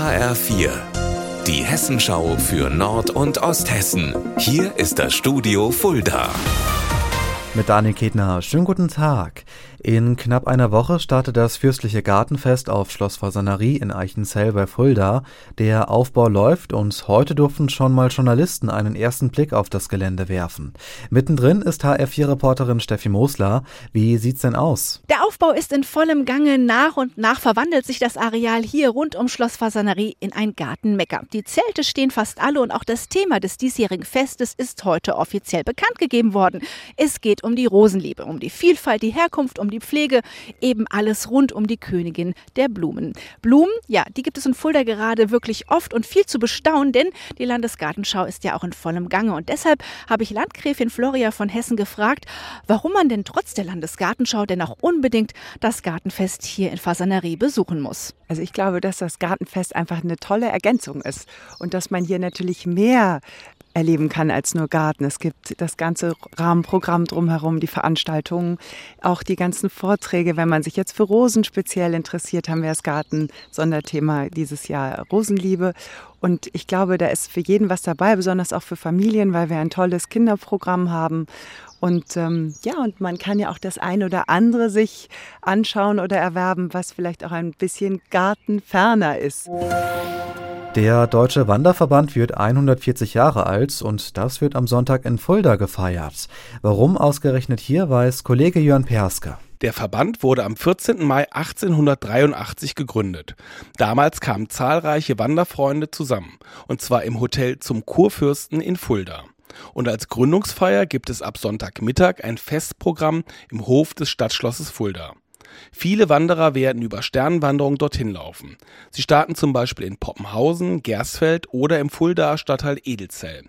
HR4, die Hessenschau für Nord- und Osthessen. Hier ist das Studio Fulda. Mit Daniel Ketner, schönen guten Tag. In knapp einer Woche startet das fürstliche Gartenfest auf Schloss Fasanerie in Eichenzell bei Fulda. Der Aufbau läuft und heute durften schon mal Journalisten einen ersten Blick auf das Gelände werfen. Mittendrin ist HR4-Reporterin Steffi Mosler. Wie sieht's denn aus? Der Aufbau ist in vollem Gange. Nach und nach verwandelt sich das Areal hier rund um Schloss Fasanerie in ein Gartenmecker. Die Zelte stehen fast alle und auch das Thema des diesjährigen Festes ist heute offiziell bekannt gegeben worden. Es geht um die Rosenliebe, um die Vielfalt, die Herkunft, um die Pflege, eben alles rund um die Königin der Blumen. Blumen, ja, die gibt es in Fulda gerade wirklich oft und viel zu bestaunen, denn die Landesgartenschau ist ja auch in vollem Gange. Und deshalb habe ich Landgräfin Floria von Hessen gefragt, warum man denn trotz der Landesgartenschau denn auch unbedingt das Gartenfest hier in Fasanerie besuchen muss. Also ich glaube, dass das Gartenfest einfach eine tolle Ergänzung ist und dass man hier natürlich mehr erleben kann als nur Garten. Es gibt das ganze Rahmenprogramm drumherum, die Veranstaltungen, auch die ganzen Vorträge. Wenn man sich jetzt für Rosen speziell interessiert, haben wir das Garten-Sonderthema dieses Jahr Rosenliebe. Und ich glaube, da ist für jeden was dabei, besonders auch für Familien, weil wir ein tolles Kinderprogramm haben. Und und man kann ja auch das ein oder andere sich anschauen oder erwerben, was vielleicht auch ein bisschen gartenferner ist. Der Deutsche Wanderverband wird 140 Jahre alt und das wird am Sonntag in Fulda gefeiert. Warum ausgerechnet hier, weiß Kollege Jörn Perske. Der Verband wurde am 14. Mai 1883 gegründet. Damals kamen zahlreiche Wanderfreunde zusammen, und zwar im Hotel zum Kurfürsten in Fulda. Und als Gründungsfeier gibt es ab Sonntagmittag ein Festprogramm im Hof des Stadtschlosses Fulda. Viele Wanderer werden über Sternwanderung dorthin laufen. Sie starten zum Beispiel in Poppenhausen, Gersfeld oder im Fuldaer Stadtteil Edelzell.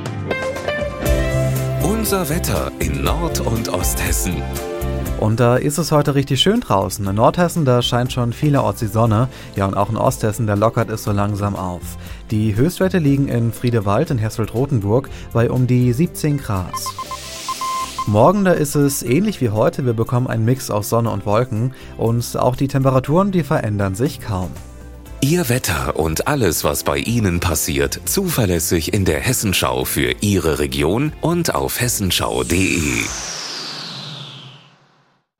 Unser Wetter in Nord- und Osthessen. Und da ist es heute richtig schön draußen. In Nordhessen, da scheint schon vielerorts die Sonne. Ja, und auch in Osthessen, da lockert es so langsam auf. Die Höchstwerte liegen in Friedewald in Hersfeld-Rotenburg bei um die 17 Grad. Morgen, da ist es ähnlich wie heute. Wir bekommen einen Mix aus Sonne und Wolken. Und auch die Temperaturen, die verändern sich kaum. Ihr Wetter und alles, was bei Ihnen passiert, zuverlässig in der Hessenschau für Ihre Region und auf hessenschau.de.